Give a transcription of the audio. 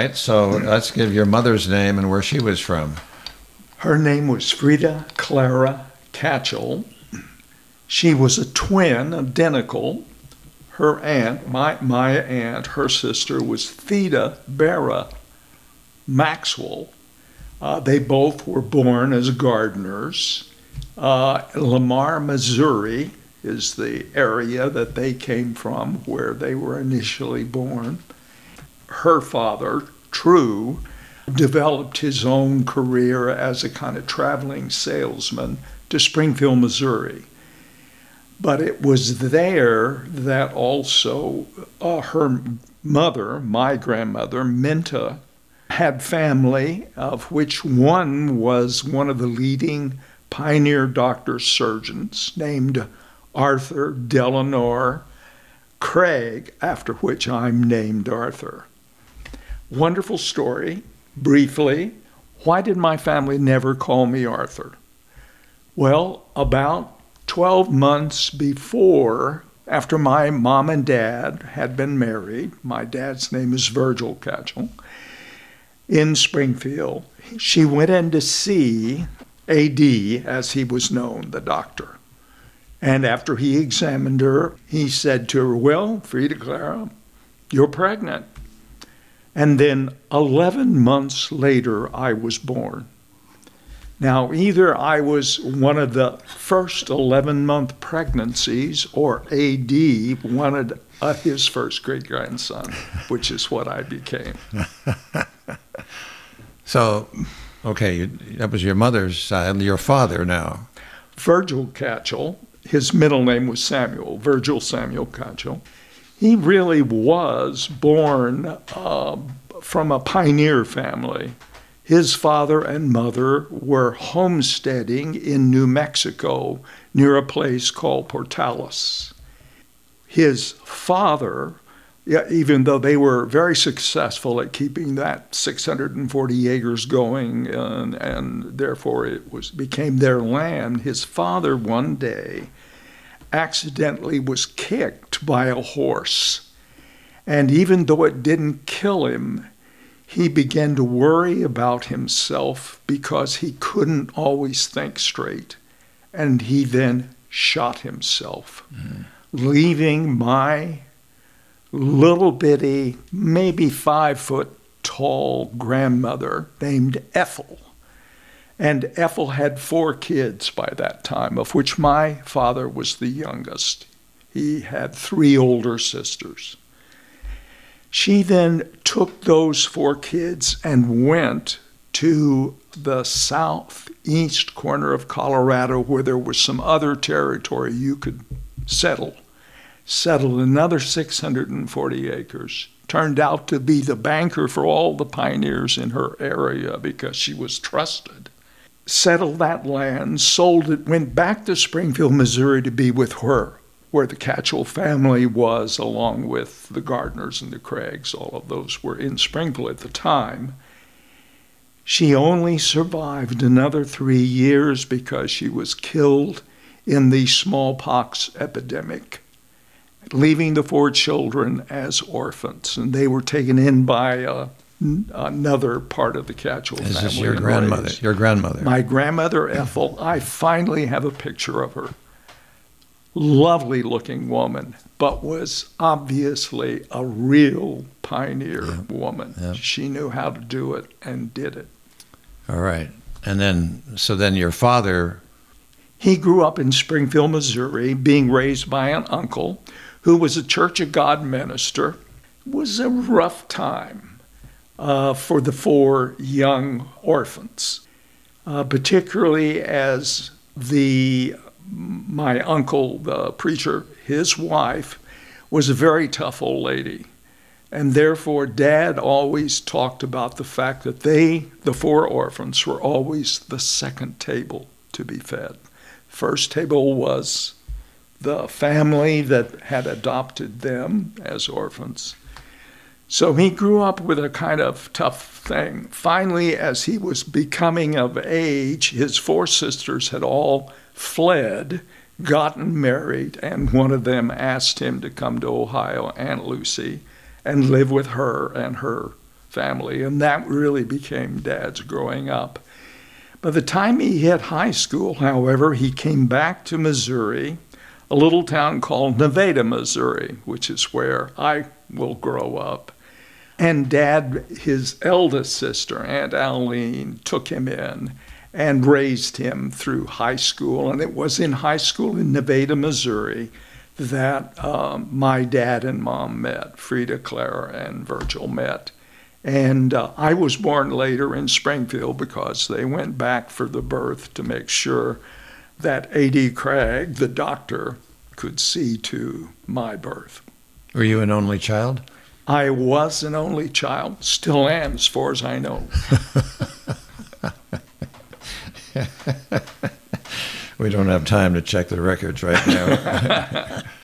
right, so let's give your mother's name and where she was from. Her name was Frida Clara Catchell. She was a twin, identical. Her aunt, my aunt, her sister was Theda Barra Maxwell. They both were born as gardeners. Lamar, Missouri is the area that they came from where they were initially born. Her father, True, developed his own career as a kind of traveling salesman to Springfield, Missouri. But it was there that also her mother, my grandmother, Minta, had family, of which one was one of the leading pioneer doctor surgeons named Arthur Delano Craig, after which I'm named Arthur. Wonderful story. Briefly, why did my family never call me Arthur? Well, about 12 months before, after my mom and dad had been married, my dad's name is Virgil Catchell, in Springfield, she went in to see A.D., as he was known, the doctor. And after he examined her, he said to her, well, Frida Clara, you're pregnant. And then 11 months later, I was born. Now, either I was one of the first 11-month pregnancies or A.D. wanted his first great-grandson, which is what I became. So, okay, that was your mother's side, your father now. Virgil Catchell, his middle name was Samuel, Virgil Samuel Catchell. He really was born from a pioneer family. His father and mother were homesteading in New Mexico near a place called Portales. His father, even though they were very successful at keeping that 640 acres going and therefore became their land, his father one day accidentally was kicked by a horse. And even though it didn't kill him, he began to worry about himself because he couldn't always think straight. And he then shot himself, leaving my little bitty, maybe 5-foot-tall grandmother named Ethel. And Ethel had 4 kids by that time, of which my father was the youngest. He had 3 older sisters. She then took those 4 kids and went to the southeast corner of Colorado where there was some other territory you could settled another 640 acres. Turned out to be the banker for all the pioneers in her area because she was trusted. Settled that land, sold it, went back to Springfield, Missouri to be with her, where the Catchell family was, along with the Gardners and the Craigs. All of those were in Springfield at the time. She only survived another 3 years because she was killed in the smallpox epidemic, leaving the 4 children as orphans. And they were taken in by another part of the Catchell family. This is your grandmother. Your grandmother. My grandmother, Ethel. I finally have a picture of her. Lovely looking woman, but was obviously a real pioneer woman. Yeah. She knew how to do it and did it. All right. And then your father... He grew up in Springfield, Missouri, being raised by an uncle who was a Church of God minister. It was a rough time for the 4 young orphans, particularly as my uncle, the preacher, his wife, was a very tough old lady. And therefore, Dad always talked about the fact that the 4 orphans, were always the second table to be fed. First table was the family that had adopted them as orphans. So he grew up with a kind of tough thing. Finally, as he was becoming of age, his 4 sisters had all fled, gotten married, and one of them asked him to come to Ohio, Aunt Lucy, and live with her and her family, and that really became Dad's growing up. By the time he hit high school, however, he came back to Missouri, a little town called Nevada, Missouri, which is where I will grow up. And Dad, his eldest sister, Aunt Aline, took him in and raised him through high school. And it was in high school in Nevada, Missouri, that my dad and mom met. Frida, Clara, and Virgil met. And I was born later in Springfield because they went back for the birth to make sure that A.D. Craig, the doctor, could see to my birth. Were you an only child? I was an only child, still am as far as I know. We don't have time to check the records right now.